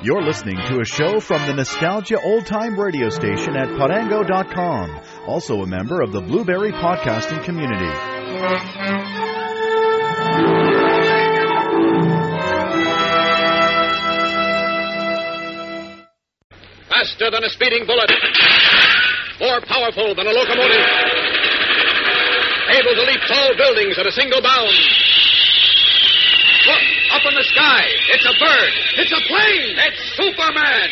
You're listening to a show from the Nostalgia Old Time radio station at Parango.com, also a member of the Blueberry podcasting community. Faster than a speeding bullet. More powerful than a locomotive. Able to leap tall buildings at a single bound. Look, up in the sky. It's a bird. It's a plane. It's Superman.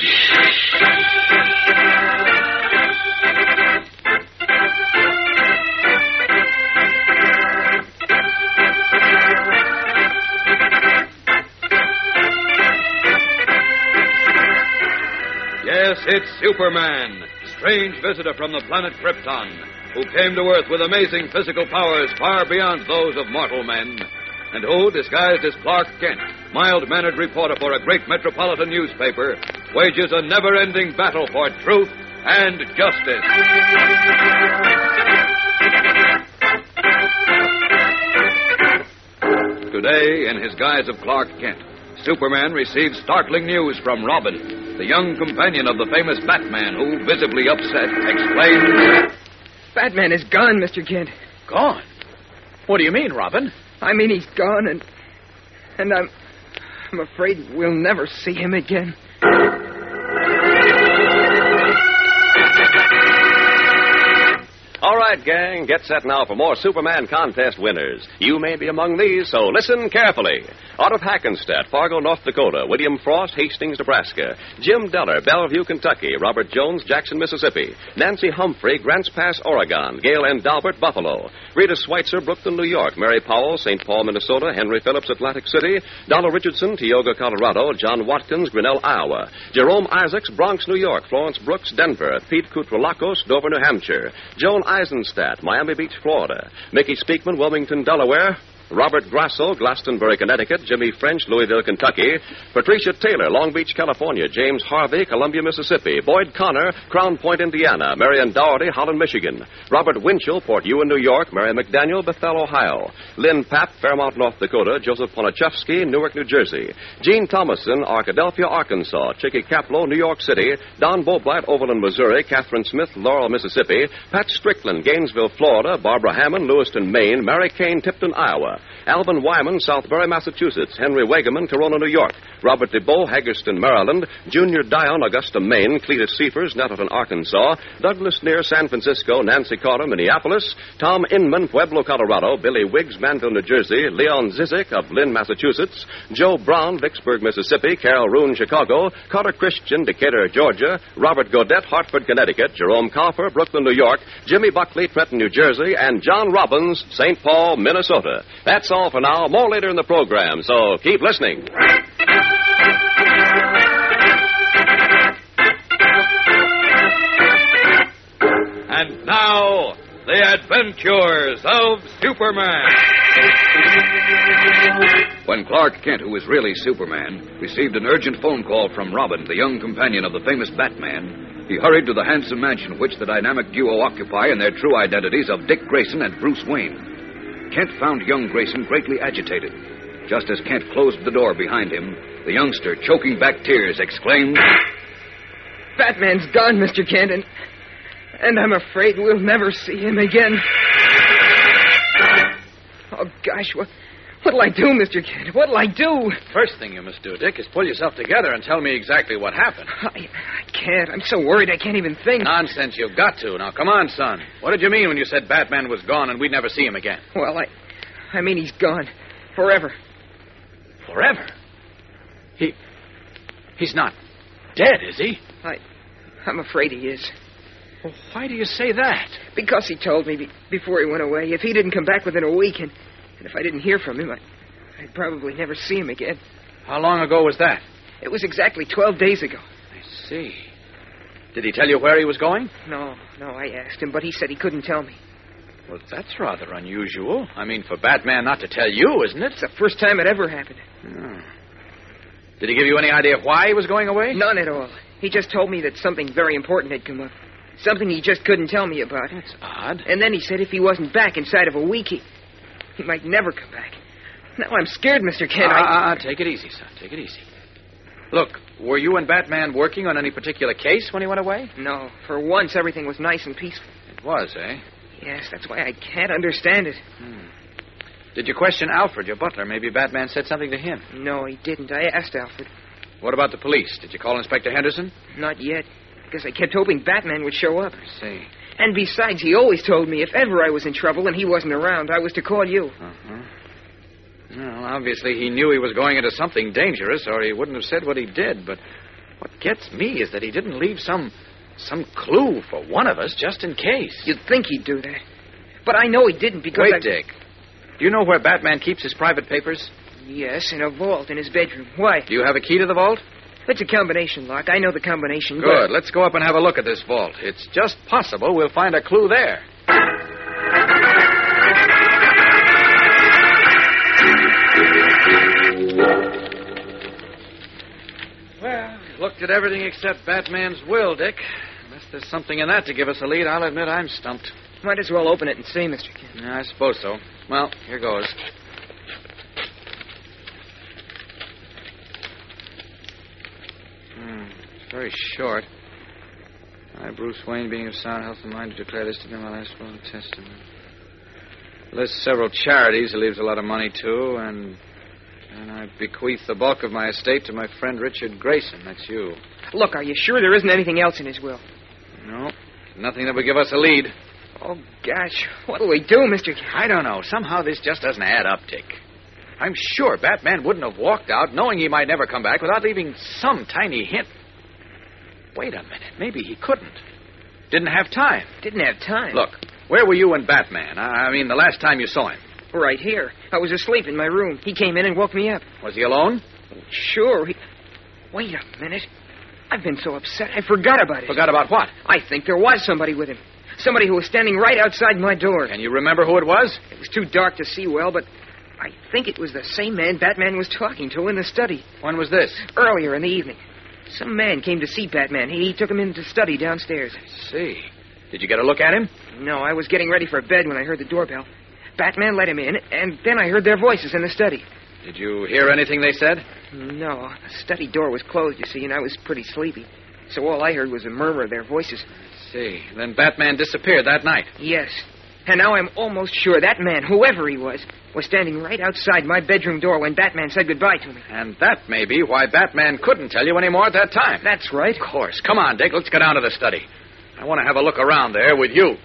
Yes, it's Superman, strange visitor from the planet Krypton, who came to Earth with amazing physical powers far beyond those of mortal men, and who, disguised as Clark Kent, mild-mannered reporter for a great metropolitan newspaper, wages a never-ending battle for truth and justice. Today, in his guise of Clark Kent, Superman receives startling news from Robin, the young companion of the famous Batman, who, visibly upset, exclaims, Batman is gone, Mr. Kent. Gone? What do you mean, Robin? I mean, he's gone, and I'm afraid we'll never see him again. All right, gang, get set now for more Superman contest winners. You may be among these, so listen carefully. Out of Hackensack, Fargo, North Dakota, William Frost, Hastings, Nebraska. Jim Deller, Bellevue, Kentucky. Robert Jones, Jackson, Mississippi. Nancy Humphrey, Grants Pass, Oregon. Gail N. Dalbert, Buffalo. Rita Schweitzer, Brooklyn, New York. Mary Powell, St. Paul, Minnesota. Henry Phillips, Atlantic City. Donald Richardson, Tioga, Colorado. John Watkins, Grinnell, Iowa. Jerome Isaacs, Bronx, New York. Florence Brooks, Denver. Pete Koutrelakos, Dover, New Hampshire. Joan Eisenstadt, Miami Beach, Florida. Mickey Speakman, Wilmington, Delaware. Robert Grasso, Glastonbury, Connecticut. Jimmy French, Louisville, Kentucky. Patricia Taylor, Long Beach, California. James Harvey, Columbia, Mississippi. Boyd Connor, Crown Point, Indiana. Marion Dougherty, Holland, Michigan. Robert Winchell, Port Ewan, New York. Mary McDaniel, Bethel, Ohio. Lynn Papp, Fairmount, North Dakota. Joseph Ponachevsky, Newark, New Jersey. Gene Thomason, Arkadelphia, Arkansas. Chicky Kaplow, New York City. Don Boblight, Overland, Missouri. Catherine Smith, Laurel, Mississippi. Pat Strickland, Gainesville, Florida. Barbara Hammond, Lewiston, Maine. Mary Kane, Tipton, Iowa. Alvin Wyman, Southbury, Massachusetts. Henry Wegeman, Corona, New York. Robert DeBow, Hagerstown, Maryland. Junior Dion, Augusta, Maine. Cletus Seifers, Nettleton, Arkansas. Douglas Near, San Francisco. Nancy Carter, Minneapolis. Tom Inman, Pueblo, Colorado. Billy Wiggs, Manville, New Jersey. Leon Zizik of Lynn, Massachusetts. Joe Brown, Vicksburg, Mississippi. Carol Roon, Chicago. Carter Christian, Decatur, Georgia. Robert Godet, Hartford, Connecticut. Jerome Coffer, Brooklyn, New York. Jimmy Buckley, Trenton, New Jersey. And John Robbins, St. Paul, Minnesota. That's all for now. More later in the program, so keep listening. And now, the adventures of Superman. When Clark Kent, who was really Superman, received an urgent phone call from Robin, the young companion of the famous Batman, he hurried to the handsome mansion which the dynamic duo occupy in their true identities of Dick Grayson and Bruce Wayne. Kent found young Grayson greatly agitated. Just as Kent closed the door behind him, the youngster, choking back tears, exclaimed, Batman's gone, Mr. Kent, and I'm afraid we'll never see him again. Oh, gosh, what'll I do, Mr. Kent? What'll I do? First thing you must do, Dick, is pull yourself together and tell me exactly what happened. I can't. I'm so worried I can't even think. Nonsense, you've got to. Now, come on, son. What did you mean when you said Batman was gone and we'd never see him again? Well, I mean he's gone. Forever. Forever? He's not dead, is he? I'm afraid he is. Well, why do you say that? Because he told me before he went away, if he didn't come back within a week, and if I didn't hear from him, I'd probably never see him again. How long ago was that? It was exactly 12 days ago. I see. Did he tell you where he was going? No, I asked him, but he said he couldn't tell me. Well, that's rather unusual. I mean, for Batman not to tell you, isn't it? It's the first time it ever happened. Oh. Did he give you any idea why he was going away? None at all. He just told me that something very important had come up. Something he just couldn't tell me about. That's odd. And then he said if he wasn't back inside of a week, he might never come back. Now I'm scared, Mr. Kent. Take it easy, son. Take it easy. Look, were you and Batman working on any particular case when he went away? No, for once everything was nice and peaceful. It was, eh? Yes, that's why I can't understand it. Did you question Alfred, your butler? Maybe Batman said something to him. No, he didn't. I asked Alfred. What about the police? Did you call Inspector Henderson? Not yet, because I kept hoping Batman would show up. I see. And besides, he always told me if ever I was in trouble and he wasn't around, I was to call you. Uh-huh. Well, obviously he knew he was going into something dangerous, or he wouldn't have said what he did. But what gets me is that he didn't leave some clue for one of us, just in case. You'd think he'd do that. But I know he didn't because Wait, Dick. Do you know where Batman keeps his private papers? Yes, in a vault in his bedroom. Why? Do you have a key to the vault? It's a combination lock. I know the combination. Good. Let's go up and have a look at this vault. It's just possible we'll find a clue there. Well, looked at everything except Batman's will, Dick. Unless there's something in that to give us a lead, I'll admit I'm stumped. Might as well open it and see, Mr. Kent. Yeah, I suppose so. Well, here goes. It's very short. I, Bruce Wayne, being of sound health and mind, to declare this to be my last will and testament. Lists several charities he leaves a lot of money to, and I bequeath the bulk of my estate to my friend Richard Grayson. That's you. Look, are you sure there isn't anything else in his will? No, nothing that would give us a lead. Oh, gosh, what'll we do, Mr. Kent? I don't know. Somehow this just doesn't add up, Dick. I'm sure Batman wouldn't have walked out knowing he might never come back without leaving some tiny hint. Wait a minute. Maybe he couldn't. Didn't have time. Didn't have time. Look, where were you and Batman? I mean, the last time you saw him. Right here. I was asleep in my room. He came in and woke me up. Was he alone? Sure. Wait a minute. I've been so upset I forgot about it. Forgot about what? I think there was somebody with him. Somebody who was standing right outside my door. Can you remember who it was? It was too dark to see well, but I think it was the same man Batman was talking to in the study. When was this? Earlier in the evening. Some man came to see Batman. He took him into the study downstairs. I see. Did you get a look at him? No, I was getting ready for bed when I heard the doorbell. Batman let him in, and then I heard their voices in the study. Did you hear anything they said? No. The study door was closed, you see, and I was pretty sleepy. So all I heard was a murmur of their voices. I see. Then Batman disappeared that night. Yes. And now I'm almost sure that man, whoever he was standing right outside my bedroom door when Batman said goodbye to me. And that may be why Batman couldn't tell you any more at that time. That's right. Of course. Come on, Dick. Let's go down to the study. I want to have a look around there with you.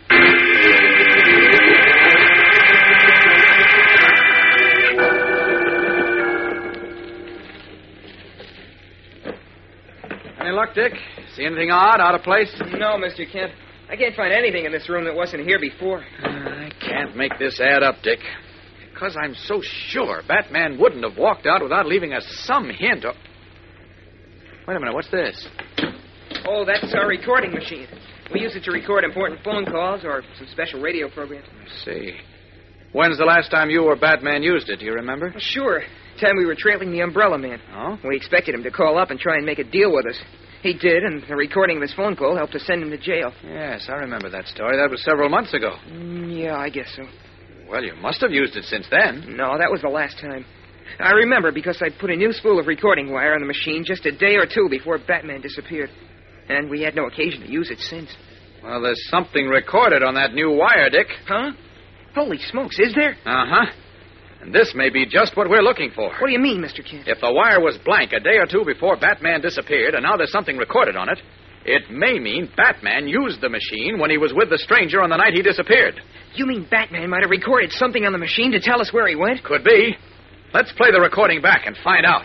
Any luck, Dick? See anything odd, out of place? No, Mr. Kent. I can't find anything in this room that wasn't here before. I can't make this add up, Dick. Because I'm so sure Batman wouldn't have walked out without leaving us some hint. Wait a minute, what's this? Oh, that's our recording machine. We use it to record important phone calls or some special radio programs. I see. When's the last time you or Batman used it? Do you remember? Sure. Time we were trailing the Umbrella Man. Oh? We expected him to call up and try and make a deal with us. He did, and the recording of his phone call helped us send him to jail. Yes, I remember that story. That was several months ago. Yeah, I guess so. Well, you must have used it since then. No, that was the last time. I remember because I put a new spool of recording wire on the machine just a day or two before Batman disappeared. And we had no occasion to use it since. Well, there's something recorded on that new wire, Dick. Huh? Holy smokes, is there? Uh-huh. And this may be just what we're looking for. What do you mean, Mr. Kent? If the wire was blank a day or two before Batman disappeared, and now there's something recorded on it, it may mean Batman used the machine when he was with the stranger on the night he disappeared. You mean Batman might have recorded something on the machine to tell us where he went? Could be. Let's play the recording back and find out.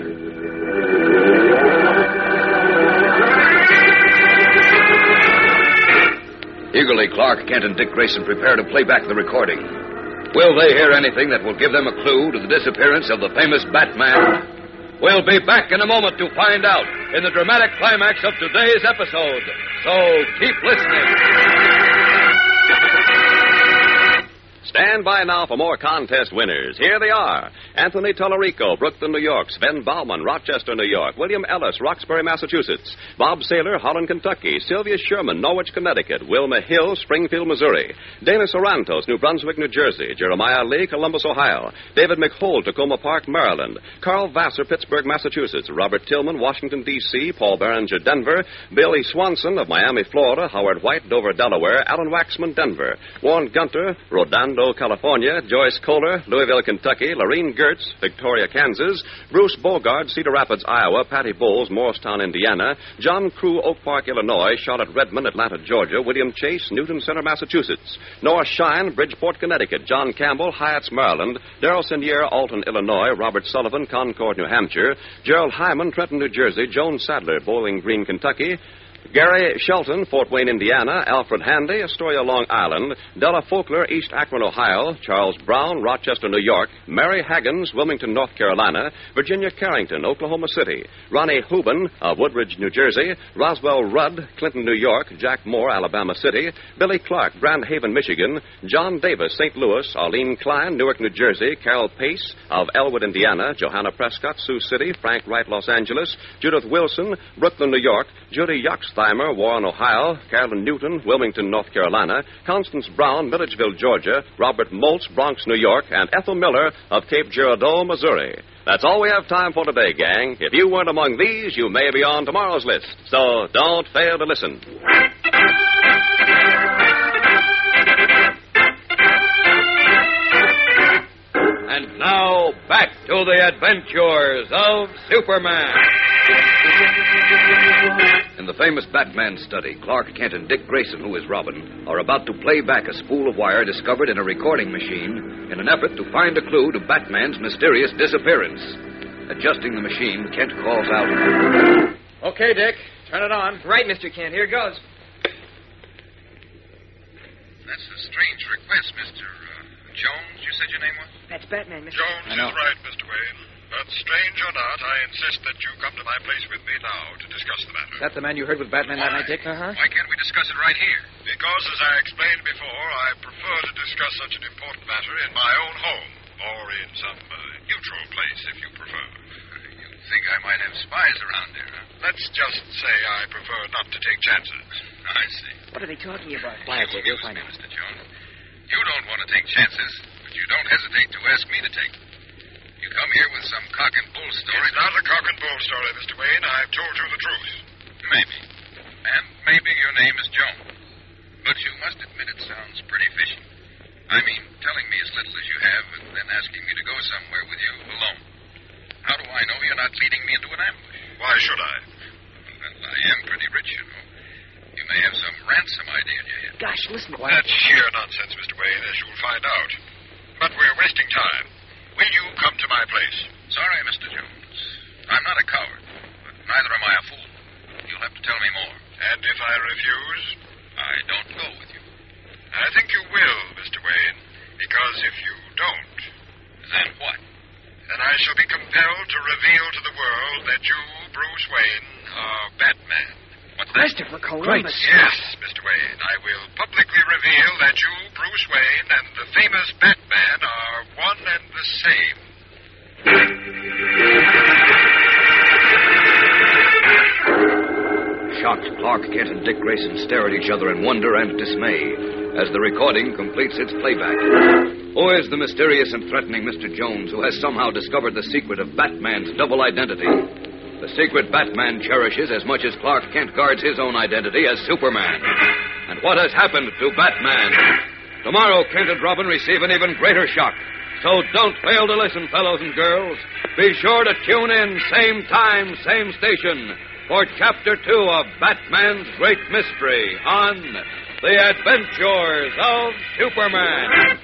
Eagerly, Clark Kent and Dick Grayson prepare to play back the recording. Will they hear anything that will give them a clue to the disappearance of the famous Batman? We'll be back in a moment to find out in the dramatic climax of today's episode. So keep listening. Stand by now for more contest winners. Here they are. Anthony Tallarico, Brooklyn, New York. Sven Bauman, Rochester, New York. William Ellis, Roxbury, Massachusetts. Bob Saylor, Holland, Kentucky. Sylvia Sherman, Norwich, Connecticut. Wilma Hill, Springfield, Missouri. Dana Sorantos, New Brunswick, New Jersey. Jeremiah Lee, Columbus, Ohio. David McHold, Tacoma Park, Maryland. Carl Vassar, Pittsburgh, Massachusetts. Robert Tillman, Washington, D.C. Paul Berenger, Denver. Billy Swanson of Miami, Florida. Howard White, Dover, Delaware. Alan Waxman, Denver. Warren Gunter, Rodando, California. Joyce Kohler, Louisville, Kentucky. Lorene Gertz, Victoria, Kansas. Bruce Bogard, Cedar Rapids, Iowa. Patty Bowles, Morristown, Indiana. John Crew, Oak Park, Illinois. Charlotte Redmond, Atlanta, Georgia. William Chase, Newton Center, Massachusetts. Noah Shine, Bridgeport, Connecticut. John Campbell, Hyatts, Maryland. Darrell Senier, Alton, Illinois. Robert Sullivan, Concord, New Hampshire. Gerald Hyman, Trenton, New Jersey. Joan Sadler, Bowling Green, Kentucky. Gary Shelton, Fort Wayne, Indiana. Alfred Handy, Astoria, Long Island. Della Folkler, East Akron, Ohio. Charles Brown, Rochester, New York. Mary Haggins, Wilmington, North Carolina. Virginia Carrington, Oklahoma City. Ronnie Houben of Woodridge, New Jersey. Roswell Rudd, Clinton, New York. Jack Moore, Alabama City. Billy Clark, Grand Haven, Michigan. John Davis, St. Louis. Arlene Klein, Newark, New Jersey. Carol Pace of Elwood, Indiana. Johanna Prescott, Sioux City. Frank Wright, Los Angeles. Judith Wilson, Brooklyn, New York. Judy Yoxtheimer, Warren, Ohio. Carolyn Newton, Wilmington, North Carolina. Constance Brown, Milledgeville, Georgia. Robert Moltz, Bronx, New York. And Ethel Miller of Cape Girardeau, Missouri. That's all we have time for today, gang. If you weren't among these, you may be on tomorrow's list. So don't fail to listen. And now, back to the adventures of Superman. In the famous Batman study, Clark Kent and Dick Grayson, who is Robin, are about to play back a spool of wire discovered in a recording machine in an effort to find a clue to Batman's mysterious disappearance. Adjusting the machine, Kent calls out, Okay, Dick. Turn it on. Right, Mr. Kent. Here goes. That's a strange request, Mr. Jones, you said your name was? That's Batman, Mr. Jones is right, Mr. Wayne. But strange or not, I insist that you come to my place with me now to discuss the matter. Is that the man you heard with Batman that night, Dick? Uh-huh. Why can't we discuss it right here? Because, as I explained before, I prefer to discuss such an important matter in my own home, or in some neutral place, if you prefer. You think I might have spies around here, huh? Let's just say I prefer not to take chances. I see. What are they talking about? Quiet, Dick. We'll find out. Mr. Jones. You don't want to take chances, but you don't hesitate to ask me to take them. You come here with some cock and bull story. It's not a cock and bull story, Mr. Wayne. I've told you the truth. Maybe. And maybe your name is Jones. But you must admit it sounds pretty fishy. I mean, telling me as little as you have and then asking me to go somewhere with you alone. How do I know you're not leading me into an ambush? Why should I? Well, I am pretty rich, you know. You may have some ransom idea in your head. Gosh, listen. That's sheer nonsense, Mr. Wayne, as you'll find out. But we're wasting time. Will you come to my place? Sorry, Mr. Jones. I'm not a coward, but neither am I a fool. You'll have to tell me more. And if I refuse? I don't go with you. I think you will, Mr. Wayne, because if you don't... Then what? Then I shall be compelled to reveal to the world that you, Bruce Wayne, are Batman. What's that? Christopher Columbus. Yes, Mr. Wayne. I will publicly reveal that you, Bruce Wayne, and the famous Batman are one and the same. Shocked, Clark Kent and Dick Grayson stare at each other in wonder and dismay as the recording completes its playback. Who is the mysterious and threatening Mr. Jones who has somehow discovered the secret of Batman's double identity? The secret Batman cherishes as much as Clark Kent guards his own identity as Superman. And what has happened to Batman? Tomorrow, Kent and Robin receive an even greater shock. So don't fail to listen, fellows and girls. Be sure to tune in, same time, same station, for Chapter 2 of Batman's Great Mystery on The Adventures of Superman.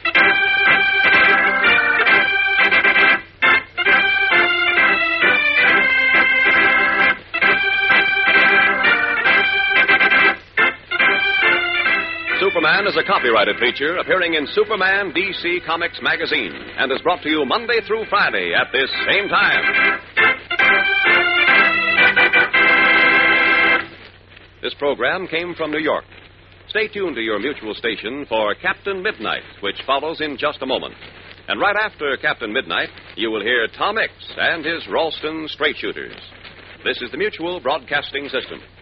Superman is a copyrighted feature appearing in Superman DC Comics magazine and is brought to you Monday through Friday at this same time. This program came from New York. Stay tuned to your Mutual station for Captain Midnight, which follows in just a moment. And right after Captain Midnight, you will hear Tom Mix and his Ralston Straight Shooters. This is the Mutual Broadcasting System.